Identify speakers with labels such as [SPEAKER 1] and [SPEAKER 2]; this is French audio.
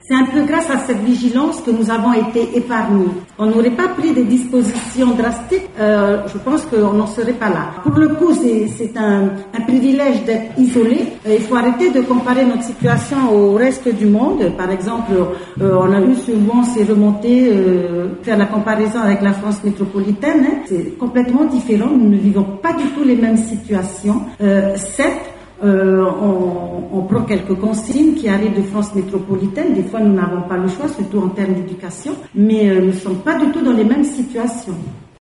[SPEAKER 1] C'est un peu grâce à cette vigilance que nous avons été épargnés. On n'aurait pas pris des dispositions drastiques, je pense qu'on n'en serait pas là. Pour le coup, c'est un privilège d'être isolé. Il faut arrêter de comparer notre situation au reste du monde. Par exemple, on a eu souvent ces remontées, faire la comparaison avec la France métropolitaine. C'est complètement différent. Nous ne vivons pas du tout les mêmes situations. Certes, on prend quelques consignes qui arrivent de France métropolitaine. Des fois, nous n'avons pas le choix, surtout en termes d'éducation. Mais nous ne sommes pas du tout dans les mêmes situations.